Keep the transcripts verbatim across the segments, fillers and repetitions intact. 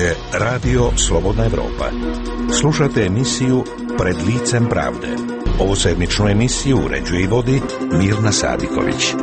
je Radio Slobodna Evropa. Slušate emisiju Pred licem pravde. Ovu sedmičnu emisiju uređuje i vodi Mirna Sadiković.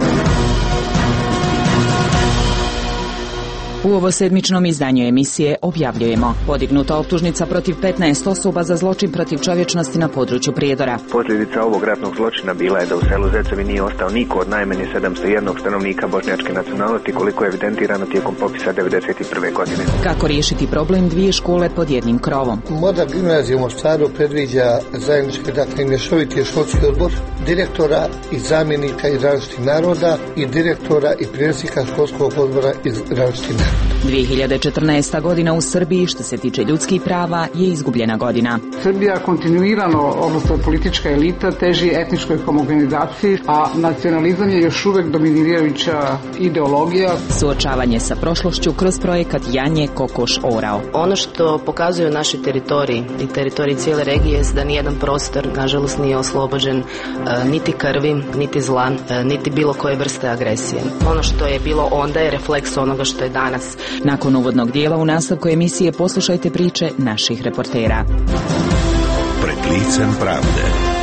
U ovo sedmičnom izdanju emisije objavljujemo: podignuta optužnica protiv petnaest osoba za zločin protiv čovječnosti na području Prijedora. Posljedica ovog ratnog zločina bila je da u selu Zecovi nije ostao niko od najmanje sedamsto jedan stanovnika bošnjačke nacionalnosti, koliko je evidentirano tijekom popisa devedeset prve godine. Kako riješiti problem dvije škole pod jednim krovom? Moda gimnazija u Mostaru predviđa zajednički, dakle, mješoviti školski odbor direktora i zamjenika iz različitih naroda i direktora i predsjednika školskog odbora iz različitih naroda. dvije hiljade četrnaesta. godina u Srbiji što se tiče ljudskih prava je izgubljena godina. Srbija kontinuirano, odnosno politička elita, teži etničkoj homogenizaciji, a nacionalizam je još uvijek dominirajuća ideologija. Suočavanje sa prošlošću kroz projekat Janje Kokoš Orao. Ono što pokazuju naši teritoriji i teritoriji cijele regije je da nijedan prostor, nažalost, nije oslobođen e, niti krvi, niti zla, e, niti bilo koje vrste agresije. Ono što je bilo onda je refleks onoga što je danas. Nakon uvodnog dijela u nastavku emisije poslušajte priče naših reportera. Pred licem pravde.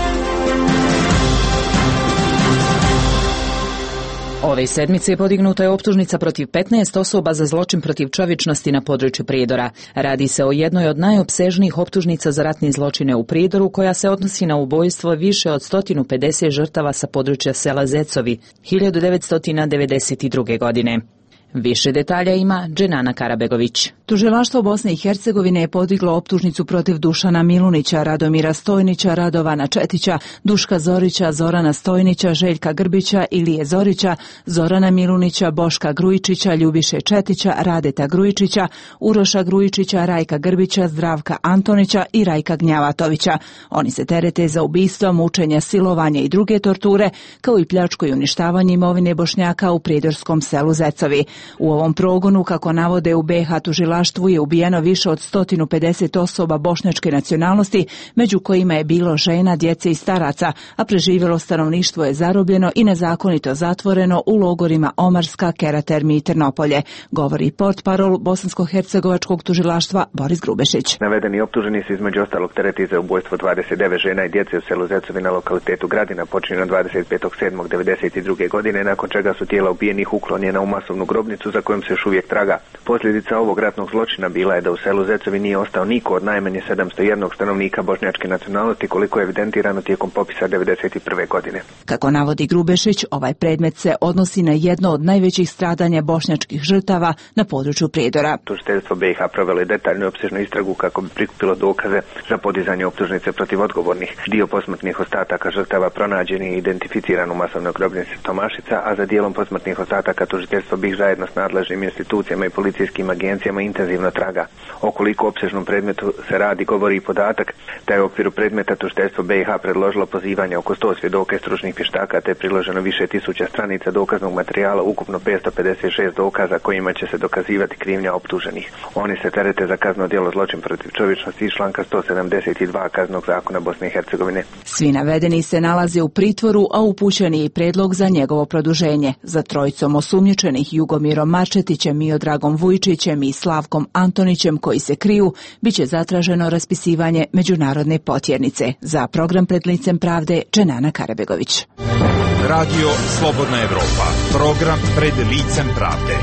Ove sedmice podignuta je optužnica protiv petnaest osoba za zločin protiv čovječnosti na području Prijedora. Radi se o jednoj od najopsežnijih optužnica za ratne zločine u Prijedoru, koja se odnosi na ubojstvo više od sto pedeset žrtava sa područja sela Zecovi hiljadu devetsto devedeset druge. godine. Više detalja ima Dženana Karabegović. Tužilaštvo Bosne i Hercegovine je podiglo optužnicu protiv Dušana Milunića, Radomira Stojnića, Radovana Četića, Duška Zorića, Zorana Stojnića, Željka Grbića, Ilije Zorića, Zorana Milunića, Boška Grujičića, Ljubiše Četića, Radeta Grujičića, Uroša Grujičića, Rajka Grbića, Zdravka Antonića i Rajka Gnjavatovića. Oni se terete za ubistvo, mučenja, silovanje i druge torture, kao i pljačku i uništavanje imovine Bošnjaka u prijedorskom selu Zecovi. U ovom progonu, kako navode u be ha tužilaštvu, je ubijeno više od sto pedeset osoba bošnjačke nacionalnosti, među kojima je bilo žena, djece i staraca, a preživjelo stanovništvo je zarobljeno i nezakonito zatvoreno u logorima Omarska, Keratermi i Trnopolje, govori portparol bosansko-hercegovačkog tužilaštva Boris Grubešić. Navedeni optuženi se između ostalog tereti za ubojstvo dvadeset devet žena i djece u selu Zecovi na lokalitetu Gradina, počinjeno dvadeset petog sedmog devedeset druge. godine, nakon čega su tijela ubijenih uklonjena u masovnu grobnicu za kojom se još uvijek traga. Posljedica ovog ratnog zločina bila je da u selu Zecovi nije ostao niko od najmanje sedamsto jedan stanovnika bošnjačke nacionalnosti, koliko je evidentirano tijekom popisa devedeset prve. godine. Kako navodi Grubešić, ovaj predmet se odnosi na jedno od najvećih stradanja bošnjačkih žrtava na području Prijedora. Tužiteljstvo be ha provelo je detaljnu i opsežnu istragu kako bi prikupilo dokaze za podizanje optužnice protiv odgovornih. Dio posmrtnih ostataka žrtava pronađen i identificiran u masovnoj grobnici Tomašica, a za dijelom posmrtnih ostataka tužiteljstvo bih zajedno s nadležnim institucijama i policijskim agencijama intenzivno traga. O koliko opsežnom predmetu se radi govori i podatak da je u okviru predmeta tužiteljstvo be ha predložilo pozivanje oko sto svjedoka i stručnih vještaka, te je priloženo više tisuća stranica dokaznog materijala, ukupno petsto pedeset šest dokaza kojima će se dokazivati krivnja optuženih. Oni se terete za kazneno djelo zločin protiv čovječnosti iz članka sto sedamdeset dva Kaznenog zakona Bosne i Hercegovine. Svi navedeni se nalaze u pritvoru, a upućen je i predlog za njegovo produženje. Za trojicom osumnjičenih, Jugomirom Marčetićem, Miodragom Vujčićem i Slavkom Antonićem, koji se kriju, bit će zatraženo raspisivanje međunarodne potjernice. Za program Pred licem pravde, Dženana Karabegović. Radio Slobodna Evropa. Program Pred licem pravde.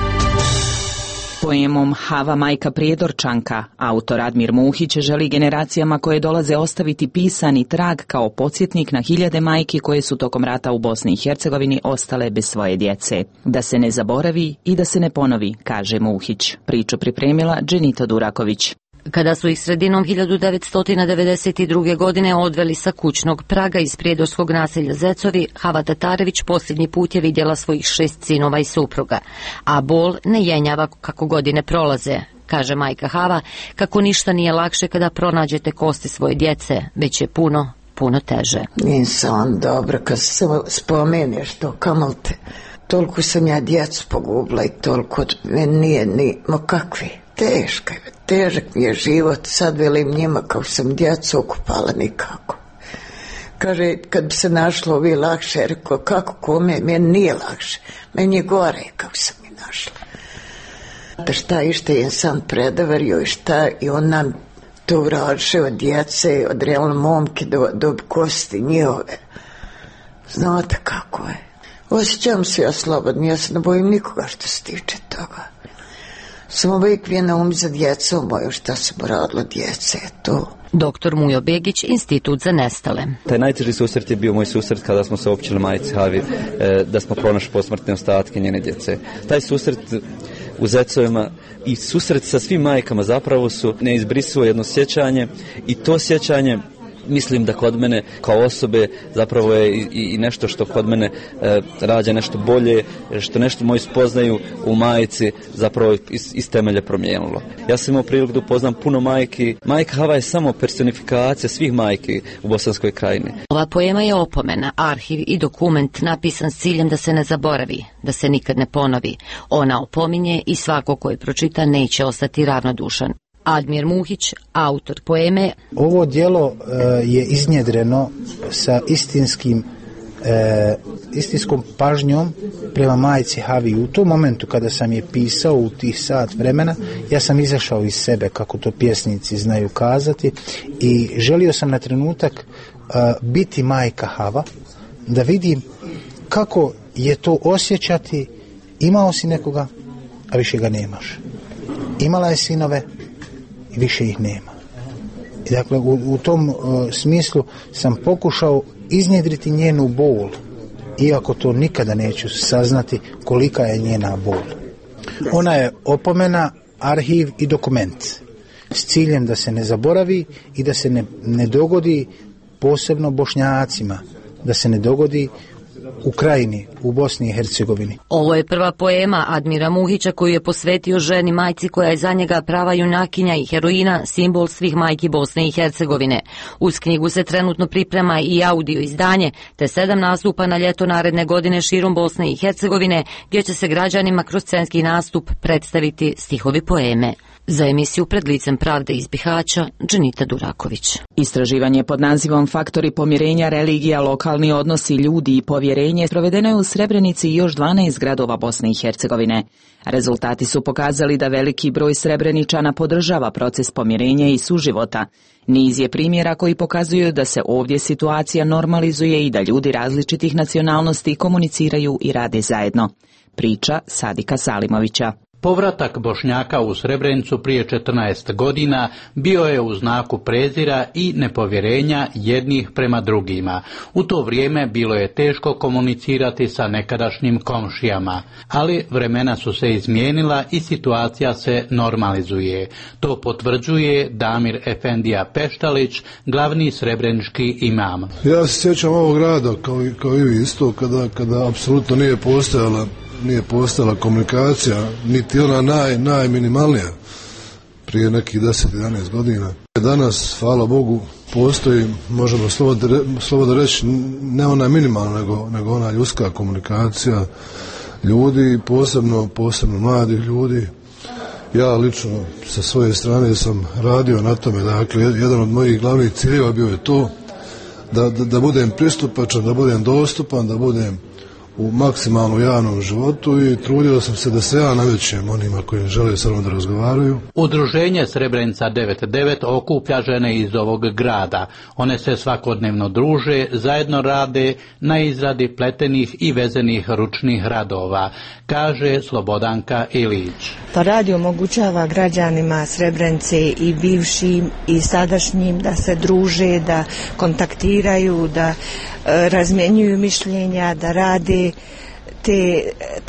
Poemom Hava majka Prijedorčanka, autor Admir Muhić želi generacijama koje dolaze ostaviti pisani trag kao podsjetnik na hiljade majki koje su tokom rata u Bosni i Hercegovini ostale bez svoje djece. Da se ne zaboravi i da se ne ponovi, kaže Muhić. Priču pripremila Dženita Duraković. Kada su ih sredinom hiljadu devetsto devedeset druge. godine odveli sa kućnog praga iz prijedorskog naselja Zecovi, Hava Tatarević posljednji put je vidjela svojih šest sinova i supruga, a bol ne jenjava kako godine prolaze. Kaže majka Hava kako ništa nije lakše kada pronađete kosti svoje djece, već je puno, puno teže. Nisam dobro kad se spomeneš to, kamal te, toliko sam ja djecu pogubila i toliko meni nije ni, mo kakvi. Teško je, težak mi je život, sad velim njima kao sam djecu okupala nikako. Kaže, kad bi se našlo ovi lakše, rekao, kako kome, meni nije lakše, meni je gore kao sam mi našla. da šta ište je sam predavario i šta i on nam to urače od djece, od realne momke do, do kosti njihove. Znate kako je. Osjećam se ja slobodno, ja se ne bojim nikoga što se tiče toga. Samo uvijek mi je na um za djecom moju šta se radilo djece, to. Doktor Mujo Begić, Institut za nestale. Taj najteži susret je bio moj susret kada smo se općili majci Havi, da smo pronašli posmrtne ostatke njene djece. Taj susret u Zecovima i susret sa svim majkama zapravo su neizbrisivo jedno sjećanje i to sjećanje mislim da kod mene kao osobe zapravo je i, i nešto što kod mene e, rađa nešto bolje, što nešto moji spoznaju u majici zapravo iz, iz temelja promijenilo. Ja sam imao priliku da upoznam puno majki. Majka Hava je samo personifikacija svih majki u Bosanskoj krajini. Ova poema je opomena, arhiv i dokument napisan s ciljem da se ne zaboravi, da se nikad ne ponovi. Ona opominje i svako ko je pročita neće ostati ravnodušan. Admir Muhić, autor poeme. Ovo djelo uh, je iznjedreno sa istinskim, uh, istinskom pažnjom prema majci Havi. U tom momentu kada sam je pisao u tih sat vremena, ja sam izašao iz sebe, kako to pjesnici znaju kazati, i želio sam na trenutak uh, biti majka Hava, da vidim kako je to osjećati. Imao si nekoga, a više ga nemaš. Imala je sinove, i više ih nema. I dakle, u, u tom uh, smislu sam pokušao iznjedriti njenu bol, iako to nikada neću saznati kolika je njena bol. Ona je opomena, arhiv i dokument s ciljem da se ne zaboravi i da se ne, ne dogodi posebno Bošnjacima, da se ne dogodi u krajini, u Bosni i Hercegovini. Ovo je prva poema Admira Muhića koju je posvetio ženi majci koja je za njega prava junakinja i heroina, simbol svih majki Bosne i Hercegovine. Uz knjigu se trenutno priprema i audio izdanje, te sedam nastupa na ljeto naredne godine širom Bosne i Hercegovine, gdje će se građanima kroz scenski nastup predstaviti stihovi poeme. Za emisiju Pred licem pravde iz Bihaća, Dženita Duraković. Istraživanje pod nazivom Faktori pomirenja, religija, lokalni odnosi, ljudi i povjerenje provedeno je u Srebrenici i još dvanaest gradova Bosne i Hercegovine. Rezultati su pokazali da veliki broj Srebreničana podržava proces pomirenja i suživota. Niz je primjera koji pokazuju da se ovdje situacija normalizuje i da ljudi različitih nacionalnosti komuniciraju i rade zajedno. Priča Sadika Salimovića. Povratak Bošnjaka u Srebrenicu prije četrnaest godina bio je u znaku prezira i nepovjerenja jednih prema drugima. U to vrijeme bilo je teško komunicirati sa nekadašnjim komšijama, ali vremena su se izmijenila i situacija se normalizuje. To potvrđuje Damir Efendija Peštalić, glavni srebrenički imam. Ja se sjećam ovog grada kao i, kao i vi isto, kada, kada apsolutno nije postojala nije postojala komunikacija, niti ona naj, najminimalnija prije nekih deset jedanaest godina. Danas, hvala Bogu, postoji, možemo slobodno, slobodno reći, ne ona minimalna, nego, nego ona ljudska komunikacija ljudi, posebno, posebno mladih ljudi. Ja lično sa svoje strane sam radio na tome, dakle, jedan od mojih glavnih ciljeva bio je to da, da, da budem pristupačan, da budem dostupan, da budem u maksimalno javnom životu i trudio sam se da se ja navećem onima koji žele sa mnom da razgovaraju. Udruženje Srebrenica devedeset devet okuplja žene iz ovog grada. One se svakodnevno druže, zajedno rade na izradi pletenih i vezenih ručnih radova, kaže Slobodanka Ilić. Pa radio omogućava građanima Srebrenice i bivšim i sadašnjim da se druže, da kontaktiraju, da e, razmjenjuju mišljenja, da rade te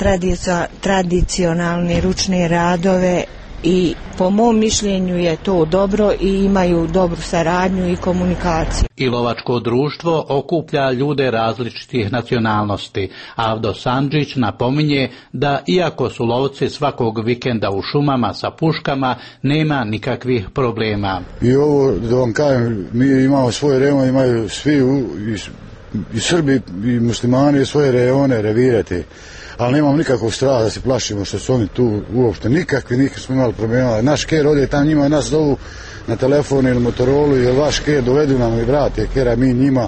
tradicionalne ručne radove i po mom mišljenju je to dobro i imaju dobru saradnju i komunikaciju. I lovačko društvo okuplja ljude različitih nacionalnosti. Avdo Sandžić napominje da iako su lovci svakog vikenda u šumama sa puškama, nema nikakvih problema. I ovo, da vam kažem, mi imamo svoje reone, imaju svi u, i, i Srbi i muslimani svoje reone, revirete. Ali nemamo nikakvog straha da se plašimo što su oni tu uopšte. Nikakvi, nikakvi smo imali problema. Naš ker ode tam, njima nas zovu na telefon ili Motorola ili vaš ker dovedu nam i vrate kera, mi njima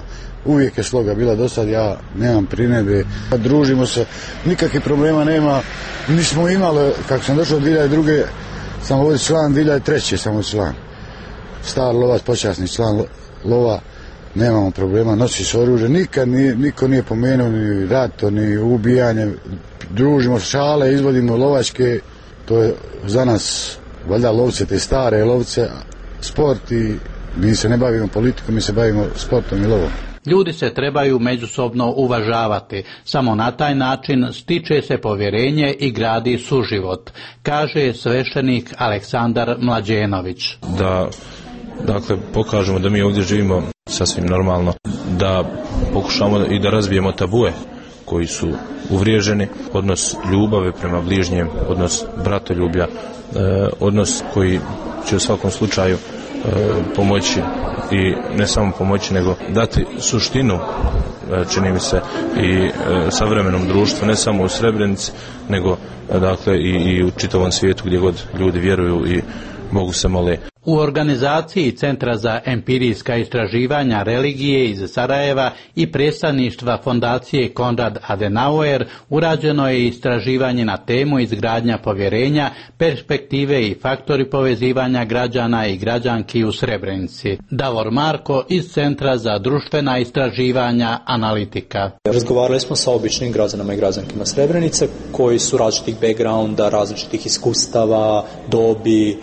uvijek je sloga bila do sad, ja nemam primjedbe, družimo se, nikakvih problema nema. Mi smo imali, kako sam došao od dvije hiljade druge. sam ovdje član, dvije hiljade treće sam ovdje član. Star lovac, počasni član lova, nemamo problema, nosi se oružje, nikad nije, niko nije pomenuo ni rato, ni ubijanje, družimo šale, izvodimo lovačke, to je za nas, valjda lovce, te stare lovce, sport i mi se ne bavimo politikom, mi se bavimo sportom i lovom. Ljudi se trebaju međusobno uvažavati, samo na taj način stiče se povjerenje i gradi suživot, kaže sveštenik Aleksandar Mlađenović. Da, dakle, pokažemo da mi ovdje živimo sasvim normalno, da pokušamo i da razbijemo tabue koji su uvriježeni, odnos ljubave prema bližnjem, odnos bratoljublja, eh, odnos koji će u svakom slučaju eh, pomoći i ne samo pomoći, nego dati suštinu, čini mi se, i e, savremenom društvu, ne samo u Srebrenici, nego dakle i, i u čitavom svijetu gdje god ljudi vjeruju i Bogu se mole. U organizaciji Centra za empirijska istraživanja religije iz Sarajeva i predstavništva fondacije Konrad Adenauer urađeno je istraživanje na temu izgradnja povjerenja, perspektive i faktori povezivanja građana i građanki u Srebrenici. Davor Marko iz Centra za društvena istraživanja analitika. Razgovarali smo sa običnim građanima i građankima Srebrenice koji su različitih backgrounda, različitih iskustava, dobi,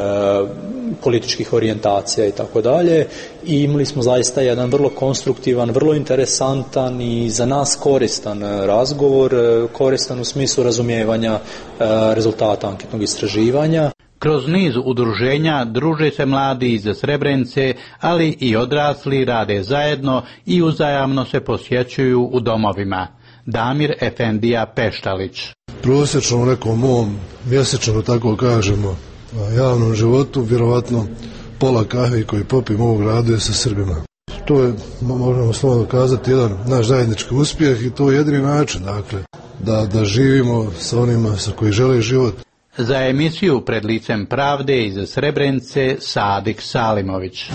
političkih orijentacija i tako dalje, i imali smo zaista jedan vrlo konstruktivan, vrlo interesantan i za nas koristan razgovor, koristan u smislu razumijevanja rezultata anketnog istraživanja. Kroz niz udruženja druže se mladi iz Srebrenice, ali i odrasli rade zajedno i uzajamno se posjećuju u domovima. Damir Efendija Peštalić. Prosječno u nekom mom mjesečno, tako kažemo, javnom životu, vjerovatno pola kahve koji popim u ovog gradu je sa Srbima. To je, možemo slobodno kazati, jedan naš zajednički uspjeh i to je jedini način, dakle, da, da živimo sa onima sa koji žele život. Za emisiju Pred licem pravde iz Srebrenice Sadik Salimović.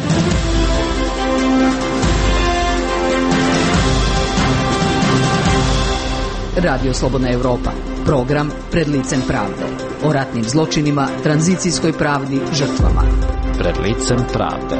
Radio Slobodna Europa. Program Pred licem pravde. O ratnim zločinima, tranzicijskoj pravdi, žrtvama. Pred licem pravde.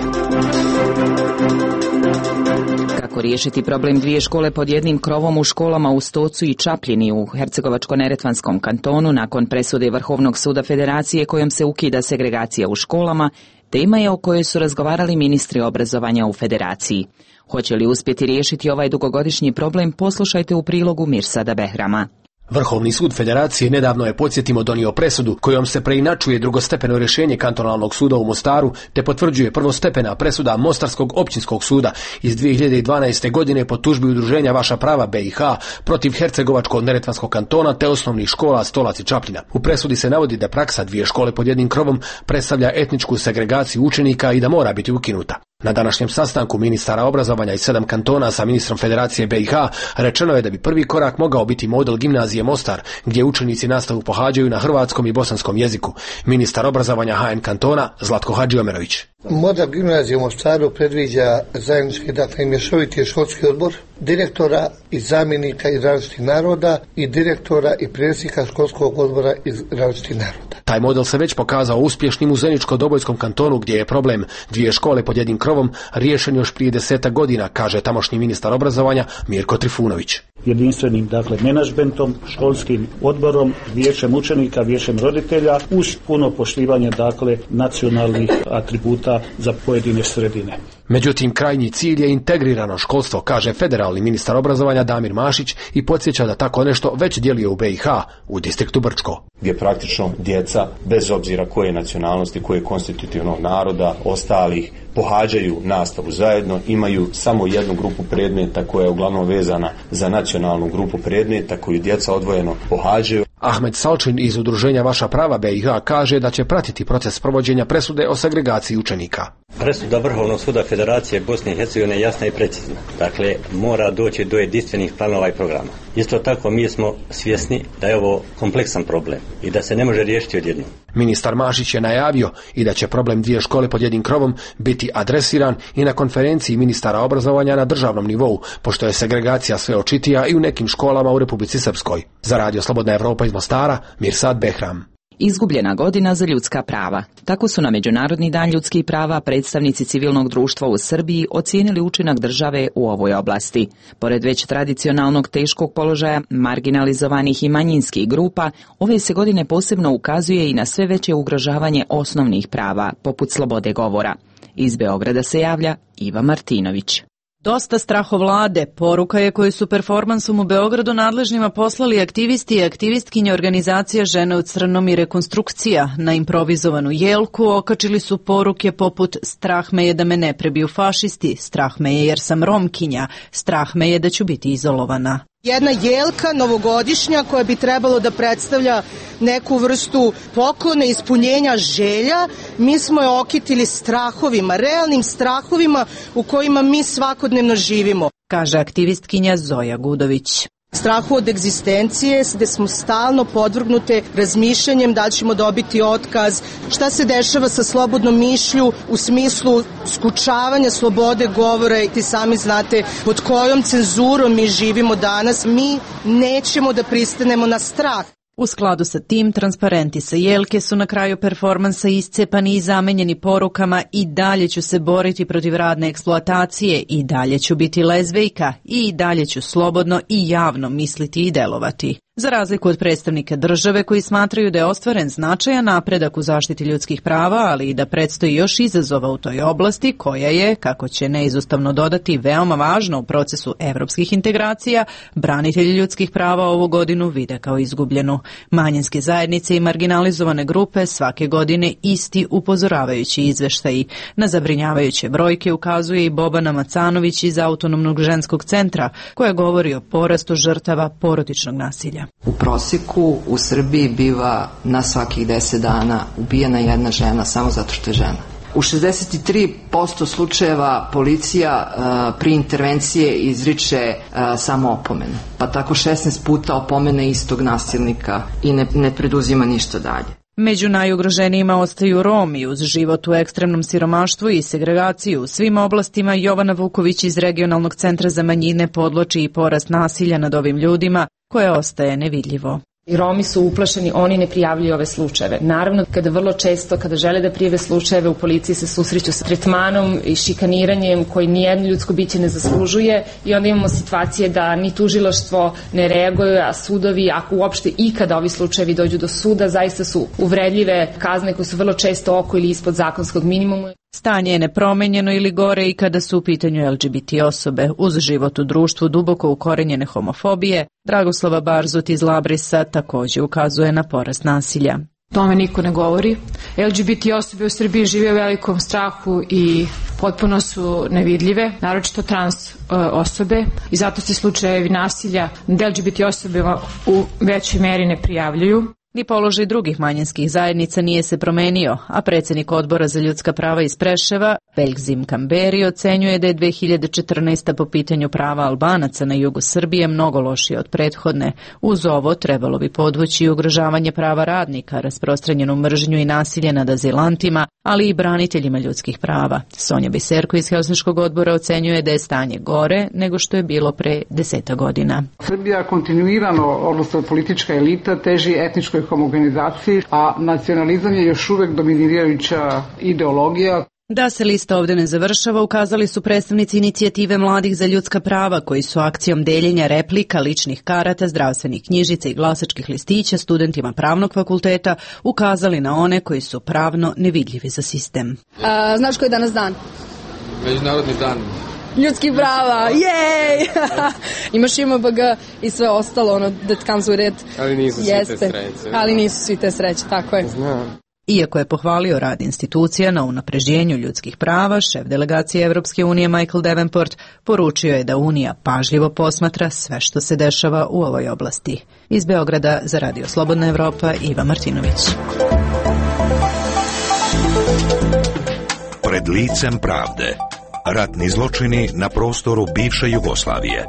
Kako riješiti problem dvije škole pod jednim krovom u školama u Stocu i Čapljini u Hercegovačko-neretvanskom kantonu nakon presude Vrhovnog suda Federacije kojom se ukida segregacija u školama, tema je o kojoj su razgovarali ministri obrazovanja u Federaciji. Hoće li uspjeti riješiti ovaj dugogodišnji problem, poslušajte u prilogu Mirsada Behrama. Vrhovni sud Federacije nedavno je, podsjetimo, donio presudu kojom se preinačuje drugostepeno rješenje kantonalnog suda u Mostaru te potvrđuje prvostepena presuda Mostarskog općinskog suda iz dvije hiljade dvanaeste. godine po tužbi udruženja Vaša prava B i H protiv Hercegovačko-neretvanskog kantona te osnovnih škola Stolac i Čapljina. U presudi se navodi da praksa dvije škole pod jednim krovom predstavlja etničku segregaciju učenika i da mora biti ukinuta. Na današnjem sastanku ministara obrazovanja iz sedam kantona sa ministrom Federacije B i H rečeno je da bi prvi korak mogao biti model gimnazije Mostar, gdje učenici nastavu pohađaju na hrvatskom i bosanskom jeziku. Ministar obrazovanja H N kantona Zlatko Hadžiomerović. Model gimnazije u Mostaru predviđa zajednički, dakle, mješoviti školski odbor, direktora i zamjenika iz različitih naroda i direktora i predsjednika školskog odbora iz različitih naroda. Taj model se već pokazao uspješnim u Zeničko-Dobojskom kantonu, gdje je problem dvije škole pod jednim krovom riješen još prije desetak godina, kaže tamošnji ministar obrazovanja Mirko Trifunović. Jedinstvenim, dakle, menadžmentom, školskim odborom, vijećem učenika, vijećem roditelja, uz puno poštivanje, dakle, nacionalnih atributa za pojedine sredine. Međutim, krajnji cilj je integrirano školstvo, kaže federalni ministar obrazovanja Damir Mašić i podsjeća da tako nešto već djeluje u B i H, u distriktu Brčko. Gdje praktično djeca, bez obzira koje nacionalnosti, koje konstitutivnog naroda, ostalih, pohađaju nastavu zajedno, imaju samo jednu grupu predmeta koja je uglavnom vezana za nacionalnu grupu predmeta koju djeca odvojeno pohađaju. Ahmed Salčin iz udruženja Vaša prava B i H kaže da će pratiti proces provođenja presude o segregaciji učenika. Presuda Vrhovnog suda Federacije Bosne i Hercegovine je jasna i precizna. Dakle, mora doći do jedinstvenih planova i programa. Isto tako mi smo svjesni da je ovo kompleksan problem i da se ne može riješiti odjednom. Ministar Mašić je najavio i da će problem dvije škole pod jednim krovom biti adresiran i na konferenciji ministara obrazovanja na državnom nivou, pošto je segregacija sve očitija i u nekim školama u Republici Srpskoj. Za Radio Slobodna Evropa iz Mostara, Mirsad Behram. Izgubljena godina za ljudska prava. Tako su na Međunarodni dan ljudskih prava predstavnici civilnog društva u Srbiji ocijenili učinak države u ovoj oblasti. Pored već tradicionalnog teškog položaja marginalizovanih i manjinskih grupa, ove se godine posebno ukazuje i na sve veće ugrožavanje osnovnih prava, poput slobode govora. Iz Beograda se javlja Iva Martinović. Dosta strahovlade, poruka je koju su performansom u Beogradu nadležnima poslali aktivisti i aktivistkinje organizacija Žene u crnom i Rekonstrukcija. Na improvizovanu jelku okačili su poruke poput strah me je da me ne prebiju fašisti, strah me je jer sam Romkinja, strah me je da ću biti izolovana. Jedna jelka novogodišnja koja bi trebalo da predstavlja neku vrstu poklona, ispunjenja želja, mi smo je okitili strahovima, realnim strahovima u kojima mi svakodnevno živimo, kaže aktivistkinja Zoja Gudović. Strahu od egzistencije, gde smo stalno podvrgnute razmišljanjem da ćemo dobiti otkaz, šta se dešava sa slobodnom mišlju u smislu skučavanja slobode govora i ti sami znate pod kojom cenzurom mi živimo danas. Mi nećemo da pristanemo na strah. U skladu sa tim, transparenti sa jelke su na kraju performansa iscepani i zamenjeni porukama i dalje ću se boriti protiv radne eksploatacije, i dalje ću biti lezbejka, i dalje ću slobodno i javno misliti i delovati. Za razliku od predstavnika države koji smatraju da je ostvaren značajan napredak u zaštiti ljudskih prava, ali i da predstoji još izazova u toj oblasti koja je, kako će neizostavno dodati, veoma važna u procesu evropskih integracija, branitelji ljudskih prava ovu godinu vide kao izgubljenu. Manjinske zajednice i marginalizovane grupe svake godine isti upozoravajući izveštaji. Na zabrinjavajuće brojke ukazuje i Bobana Macanović iz Autonomnog ženskog centra, koja govori o porastu žrtava porodičnog nasilja. U prosjeku u Srbiji biva na svakih deset dana ubijena jedna žena samo zato što je žena. U šezdeset tri posto slučajeva policija uh, pri intervencije izriče uh, samo opomenu, pa tako šesnaest puta opomene istog nasilnika i ne, ne preduzima ništa dalje. Među najugroženijima ostaju Romi. Uz život u ekstremnom siromaštvu i segregaciju u svim oblastima, Jovana Vuković iz Regionalnog centra za manjine podloči i porast nasilja nad ovim ljudima, koje ostaje nevidljivo. I Romi su uplašeni, oni ne prijavljuju ove slučajeve. Naravno, kada vrlo često, kada žele da prijave slučajeve, u policiji se susreću sa tretmanom i šikaniranjem koji nijedno ljudsko biće ne zaslužuje, i onda imamo situacije da ni tužilaštvo ne reaguje, a sudovi, ako uopšte ikada ovi slučajevi dođu do suda, zaista su uvredljive kazne koje su vrlo često oko ili ispod zakonskog minimuma. Stanje je nepromenjeno ili gore i kada su u pitanju el ge be te osobe. Uz život u društvu duboko ukorenjene homofobije, Dragoslava Barzut iz Labrisa također ukazuje na porast nasilja. Tome niko ne govori. el ge be te osobe u Srbiji žive u velikom strahu i potpuno su nevidljive, naročito trans osobe, i zato se slučajevi nasilja nad el ge be te osobama u većoj meri ne prijavljuju. Ni položaj drugih manjinskih zajednica nije se promenio, a predsjednik Odbora za ljudska prava iz Preševa, Belgzim Kamberi, ocenjuje da je dve hiljade četrnaesta. po pitanju prava Albanaca na jugu Srbije mnogo lošije od prethodne. Uz ovo trebalo bi podvući i ugrožavanje prava radnika, rasprostranjenu mržnju i nasilje nad azilantima, ali i braniteljima ljudskih prava. Sonja Biserko iz Helsinškog odbora ocenjuje da je stanje gore nego što je bilo pre deseta godina. Srbija kontinuirano, odnosno politička elita, teži etničkoj homogenizaciji, a nacionalizam je još uvek dominirajuća ideologija. Da se lista ovdje ne završava, ukazali su predstavnici inicijative Mladih za ljudska prava, koji su akcijom deljenja replika, ličnih karata, zdravstvenih knjižica i glasačkih listića studentima pravnog fakulteta ukazali na one koji su pravno nevidljivi za sistem. A, znaš koji je danas dan? Međunarodni dan ljudskih prava, jej! Imaš i em be ge i sve ostalo, ono, that comes with it. Ali nisu svi Jeste. te sreće. Ali nisu svi te sreće, tako je. Znam. Iako je pohvalio rad institucija na unapređenju ljudskih prava, šef delegacije Evropske unije Michael Davenport poručio je da Unija pažljivo posmatra sve što se dešava u ovoj oblasti. Iz Beograda za Radio Slobodna Evropa, Iva Martinović. Pred licem pravde. Ratni zločini na prostoru bivše Jugoslavije.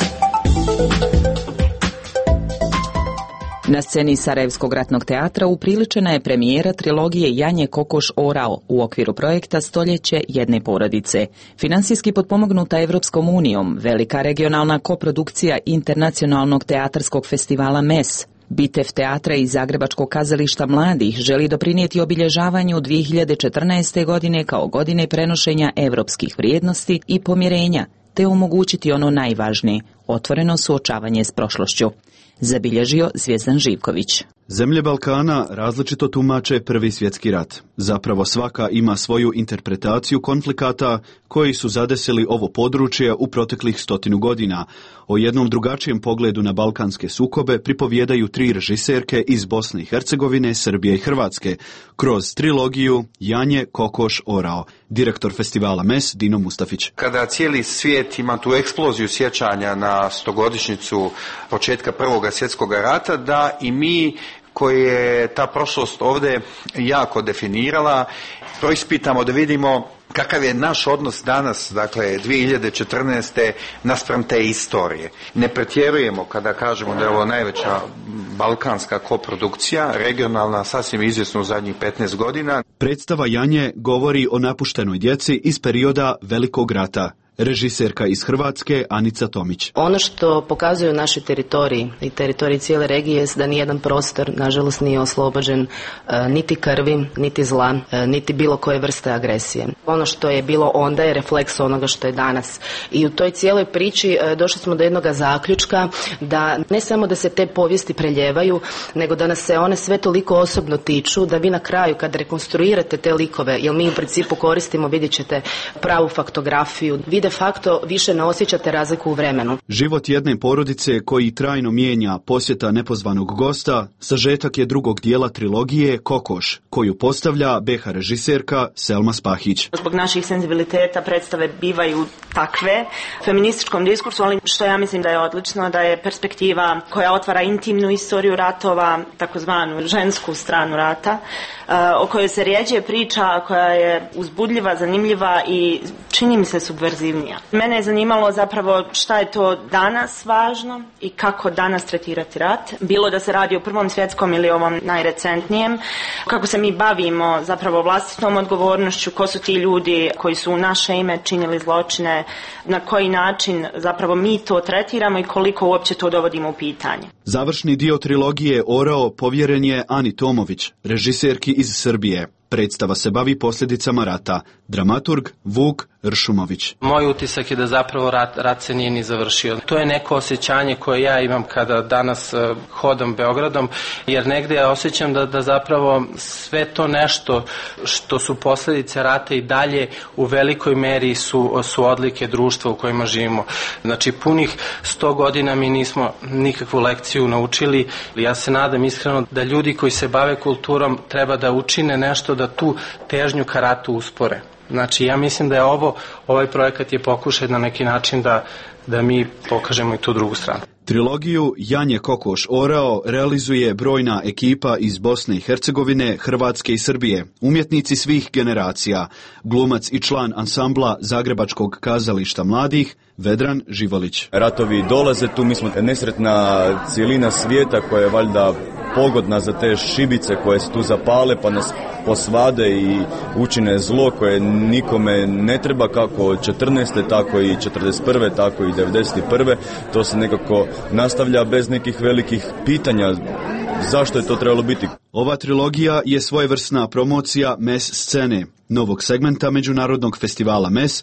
Na sceni Sarajevskog ratnog teatra upriličena je premijera trilogije Janje Kokoš Orao u okviru projekta Stoljeće jedne porodice. Finansijski potpomognuta Evropskom unijom, velika regionalna koprodukcija Internacionalnog teatarskog festivala M E S. Bitev teatra i Zagrebačkog kazališta mladih želi doprinijeti obilježavanju dvije hiljade četrnaeste. godine kao godine prenošenja evropskih vrijednosti i pomirenja, te omogućiti ono najvažnije, otvoreno suočavanje s prošlošću, zabilježio Zvijezdan Živković. Zemlje Balkana različito tumače Prvi svjetski rat. Zapravo svaka ima svoju interpretaciju konflikata koji su zadesili ovo područje u proteklih stotinu godina. O jednom drugačijem pogledu na balkanske sukobe pripovjedaju tri režiserke iz Bosne i Hercegovine, Srbije i Hrvatske kroz trilogiju Janje Kokoš Orao. Direktor festivala M E S Dino Mustafić. Kada cijeli svijet ima tu eksploziju sjećanja na stogodišnjicu početka Prvog svjetskog rata, da i mi koje je ta prošlost ovdje jako definirala, proispitamo da vidimo kakav je naš odnos danas, dakle dvije hiljade četrnaeste. naspram te istorije. Ne pretjerujemo kada kažemo da je ovo najveća balkanska koprodukcija, regionalna, sasvim izvjesno u zadnjih petnaest godina. Predstava Janje govori o napuštenoj djeci iz perioda Velikog rata. Režiserka iz Hrvatske Anica Tomić. Ono što pokazuju naši teritoriji i teritoriji cijele regije je da nijedan prostor, nažalost, nije oslobođen e, niti krvi, niti zla, e, niti bilo koje vrste agresije. Ono što je bilo onda je refleks onoga što je danas. I u toj cijeloj priči e, došli smo do jednog zaključka da ne samo da se te povijesti preljevaju, nego da nas se one sve toliko osobno tiču da vi na kraju kad rekonstruirate te likove, jer mi u principu koristimo, vidjet ćete, pravu faktografiju, vi de facto više ne osjećate razliku u vremenu. Život jedne porodice koji trajno mijenja posjeta nepozvanog gosta, sažetak je drugog dijela trilogije Kokoš, koju postavlja B H režiserka Selma Spahić. Zbog naših senzibiliteta predstave bivaju takve feminističkom diskursu, ali što ja mislim da je odlično, da je perspektiva koja otvara intimnu istoriju ratova, takozvanu žensku stranu rata, o kojoj se rjeđe priča, koja je uzbudljiva, zanimljiva i čini mi se subverzivnija. Mene je zanimalo zapravo šta je to danas važno i kako danas tretirati rat. Bilo da se radi o Prvom svjetskom ili ovom najrecentnijem. Kako se mi bavimo zapravo vlastitom odgovornošću, ko su ti ljudi koji su u naše ime činili zločine, na koji način zapravo mi to tretiramo i koliko uopće to dovodimo u pitanje. Završni dio trilogije Orao povjeren je Ani Tomović, režiserki iz Srbije. Predstava se bavi posljedicama rata. Dramaturg Vuk Ršumović. Moj utisak je da zapravo rat, rat se nije ni završio. To je neko osjećanje koje ja imam kada danas uh, hodam Beogradom, jer negdje ja osjećam da, da zapravo sve to nešto što su posljedice rata i dalje u velikoj meri su, su odlike društva u kojima živimo. Znači punih sto godina mi nismo nikakvu lekciju naučili. Ja se nadam iskreno da ljudi koji se bave kulturom treba da učine nešto da tu težnju ka ratu uspore. Znači, ja mislim da je ovo, ovaj projekat je pokušaj na neki način da, da mi pokažemo i tu drugu stranu. Trilogiju Janje Kokoš Orao realizuje brojna ekipa iz Bosne i Hercegovine, Hrvatske i Srbije, umjetnici svih generacija, glumac i član ansambla Zagrebačkog kazališta mladih, Vedran Živolić. Ratovi dolaze tu, mi smo nesretna cijelina svijeta koja je valjda pogodna za te šibice koje se tu zapale pa nas posvade i učine zlo koje nikome ne treba, kako četrnaeste tako i četrdeset prve tako i devedeset prve. To se nekako nastavlja bez nekih velikih pitanja zašto je to trebalo biti. Ova trilogija je svojevrsna promocija M E S scene, novog segmenta Međunarodnog festivala M E S,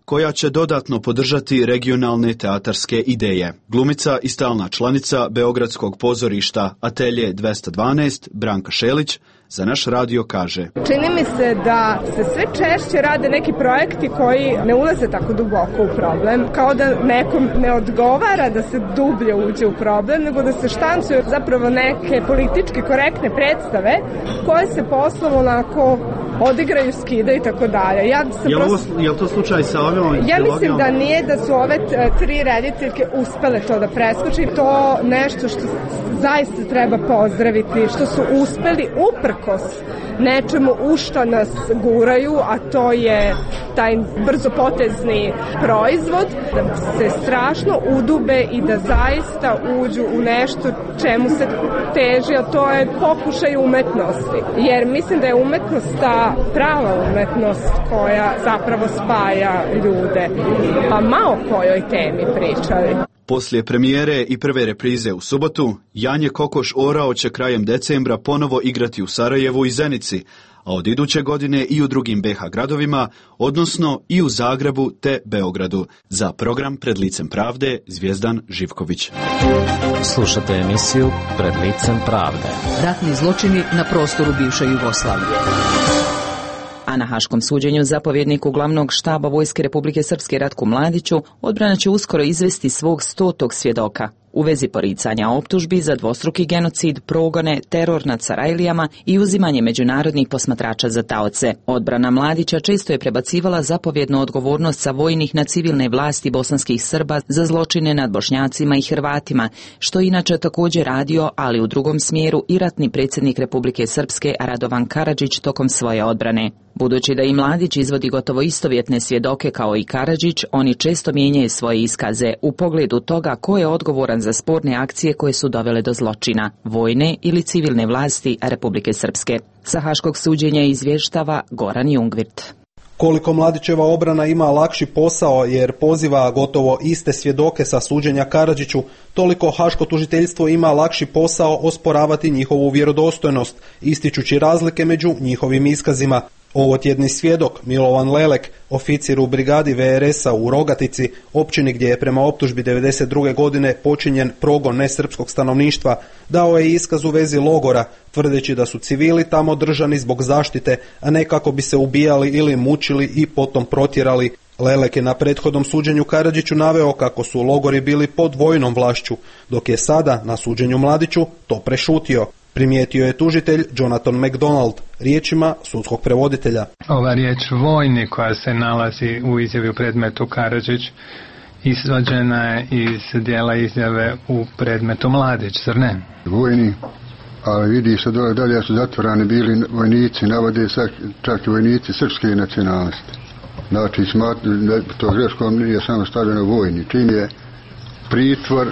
koja će dodatno podržati regionalne teatarske ideje. Glumica i stalna članica Beogradskog pozorišta Atelje dvesta dvanaest, Branka Šelić, za naš radio kaže: Čini mi se da se sve češće rade neki projekti koji ne ulaze tako duboko u problem, kao da nekom ne odgovara da se dublje uđe u problem, nego da se štancuju zapravo neke politički korektne predstave koje se poslovno onako odigraju, skidaju i tako dalje. Ja sam je, prosto... ovo, je li to slučaj sa ovim? Ja mislim da nije, da su ove tri rediteljke uspele to da preskoči. To nešto što zaista treba pozdraviti, što su uspeli uprkos nečemu u što nas guraju, a to je taj brzopotezni proizvod, da se strašno udube i da zaista uđu u nešto čemu se teži, a to je pokušaj umetnosti. Jer mislim da je umetnost ta prava umetnost koja zapravo spaja ljude. Pa ma o kojoj temi pričali. Poslije premijere i prve reprize u subotu, Janje Kokoš Orao će krajem decembra ponovo igrati u Sarajevu i Zenici, a od iduće godine i u drugim be ha gradovima, odnosno i u Zagrebu te Beogradu. Za program Pred licem pravde, Zvijezdan Živković. Slušate emisiju Pred licem pravde. Ratni zločini na prostoru bivše Jugoslavije. A na haškom suđenju zapovjedniku glavnog štaba Vojske Republike Srpske Ratku Mladiću odbrana će uskoro izvesti svog stotog svjedoka u vezi poricanja optužbi za dvostruki genocid, progone, teror nad Sarajlijama i uzimanje međunarodnih posmatrača za taoce. Odbrana Mladića često je prebacivala zapovjednu odgovornost sa vojnih na civilne vlasti bosanskih Srba za zločine nad Bošnjacima i Hrvatima, što inače također radio, ali u drugom smjeru, i ratni predsjednik Republike Srpske Radovan Karadžić tokom svoje odbrane. Budući da i Mladić izvodi gotovo istovjetne svjedoke kao i Karadžić, oni često mijenjaju svoje iskaze u pogledu toga ko je odgovoran za sporne akcije koje su dovele do zločina, vojne ili civilne vlasti Republike Srpske. Sa haškog suđenja izvještava Goran Jungvirt. Koliko Mladićeva obrana ima lakši posao jer poziva gotovo iste svjedoke sa suđenja Karadžiću, toliko haško tužiteljstvo ima lakši posao osporavati njihovu vjerodostojnost, ističući razlike među njihovim iskazima. Ovotjedni svjedok Milovan Lelek, oficir u brigadi ve er esa u Rogatici, općini gdje je prema optužbi devedeset druge godine počinjen progon nesrpskog stanovništva, dao je iskaz u vezi logora, tvrdeći da su civili tamo držani zbog zaštite, a ne kako bi se ubijali ili mučili i potom protjerali. Lelek je na prethodnom suđenju Karadžiću naveo kako su logori bili pod vojnom vlašću, dok je sada na suđenju Mladiću to prešutio. Primijetio je tužitelj Jonathan McDonald riječima sudskog prevoditelja. Ova riječ vojni koja se nalazi u izjavi u predmetu Karadžić izvađena je iz dijela izjave u predmetu Mladić, zar ne? Vojni, ali vidi se dole dalje su zatvorani bili vojnici, navode čak i vojnici srpske nacionalnosti. Znači, to greškom nije samo stavljeno vojni. Čim je pritvor,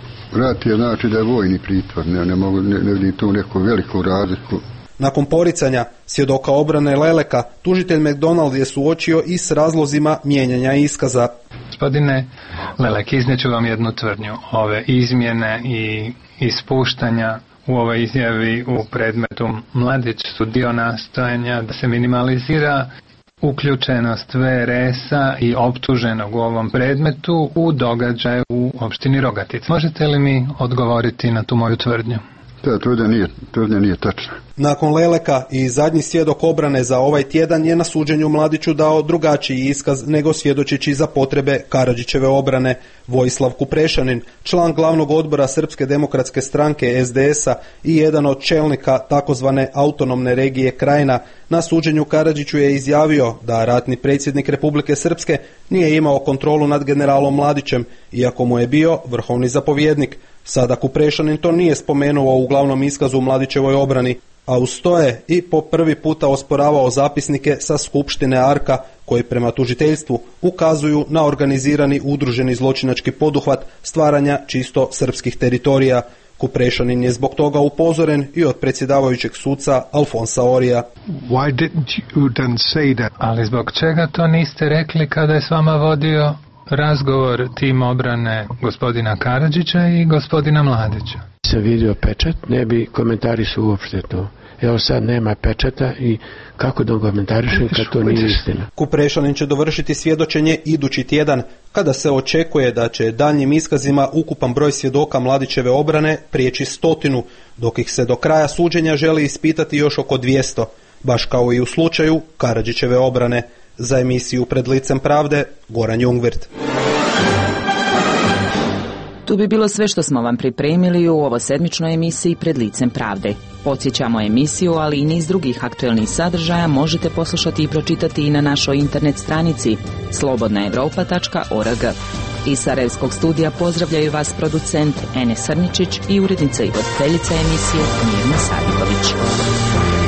rat je znači da je vojni pritvor, ne, ne, mogu, ne, ne vidim tu neku veliku razliku. Nakon poricanja svjedoka obrane Leleka, tužitelj McDonald je suočio i s razlozima mijenjanja iskaza. Gospodine Lelek, izneću vam jednu tvrdnju. Ove izmjene i ispuštanja u ovoj izjavi u predmetu Mladić su dio nastojanja da se minimalizira uključenost ve er esa i optuženog u ovom predmetu u događaju u opštini Rogatica. Možete li mi odgovoriti na tu moju tvrdnju? Ta tvrdnja nije, tvrdnja nije tačna. Nakon Leleka i zadnji svjedok obrane za ovaj tjedan je na suđenju Mladiću dao drugačiji iskaz nego svjedočeći za potrebe Karadžićeve obrane. Vojislav Kuprešanin, član glavnog odbora Srpske demokratske stranke es de esa i jedan od čelnika takozvane autonomne regije Krajina, na suđenju Karadžiću je izjavio da ratni predsjednik Republike Srpske nije imao kontrolu nad generalom Mladićem, iako mu je bio vrhovni zapovjednik. Sada Kuprešanin to nije spomenuo u glavnom iskazu u Mladićevoj obrani, a uz to je i po prvi puta osporavao zapisnike sa Skupštine Arka koji prema tužiteljstvu ukazuju na organizirani udruženi zločinački poduhvat stvaranja čisto srpskih teritorija. Kuprešanin je zbog toga upozoren i od predsjedavajućeg suca Alfonsa Orija. Why didn't you then say that? Ali zbog čega to niste rekli kada je s vama vodio razgovor tim obrane gospodina Karadžića i gospodina Mladića? sam vidio pečat, ne bi komentarisao uopšte to. Evo sad nema pečata i kako da komentarišem kad to nije istina. Kuprešanin će dovršiti svjedočenje idući tjedan, kada se očekuje da će daljnjim iskazima ukupan broj svjedoka Mladićeve obrane prijeći stotinu, dok ih se do kraja suđenja želi ispitati još oko dvjesto, baš kao i u slučaju Karadžićeve obrane. Za emisiju Pred licem pravde, Goran Jungwirth. Tu bi bilo sve što smo vam pripremili u ovo sedmičnoj emisiji Pred licem pravde. Podsjećamo emisiju, ali i niz drugih aktuelnih sadržaja možete poslušati i pročitati i na našoj internet stranici slobodna europa tačka org. Iz Sarajevskog studija pozdravljaju vas producent Enes Srničić i urednica i voditeljica emisije Mirna Saviković.